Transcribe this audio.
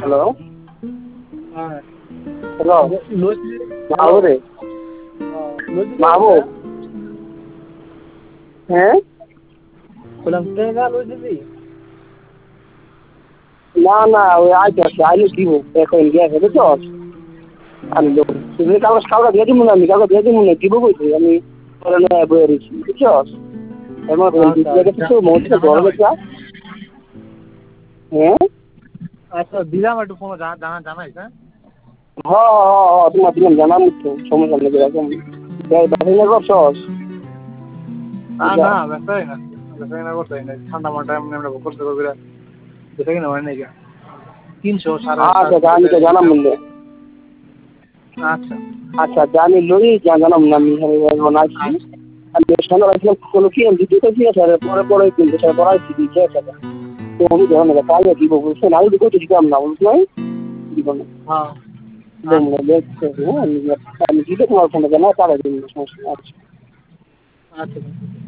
hello হ্যাঁ hello লজি hello মাহবুব রে লজি মাহবুব হ্যাঁ বললাম টেঙ্গা লজি না না ওই আইতে আইলে দিব এখন গিয়েছে বুঝছো আমি তুমি কাউকে দিয়ে দিব না আমি কাউকে দিয়ে দিব না দিব বলছি আমি বয়ে রয়েছি বুঝছো এমন আচ্ছা কিছু মৌসুমে জানাই না গরম ভাই একটা হ্যাঁ আচ্ছা দিলাম একটু ফোন জানাইস হ্যাঁ তোমার দিলাম জানাম তো সমস্যা নেই এরকম বাহিনী করছস না ব্যস্ত না ব্যস্ত না করতে না ঠান্ডা মাঠে এমনি আমরা করতে করবে যেটা কিনা হয় নাকি 300 সাড়ে আচ্ছা আমি তো জানাম বললে আচ্ছা আচ্ছা জানি লই জানাম না আমি আসছি আচ্ছা আমি সামনে রাখলাম কোনো কি আমি দুটো কি আছে পরে পরে কিন্তু সেটা পড়াইছি দিচ্ছে সেটা তো আমি ধরো না কাজ দিব বলছে না আমি দিতে দিতাম না বলছি নাই দিব না হ্যাঁ দেখছে আমি দিতে তোমার ফোনে জানা তারা দিন সমস্যা আচ্ছা আচ্ছা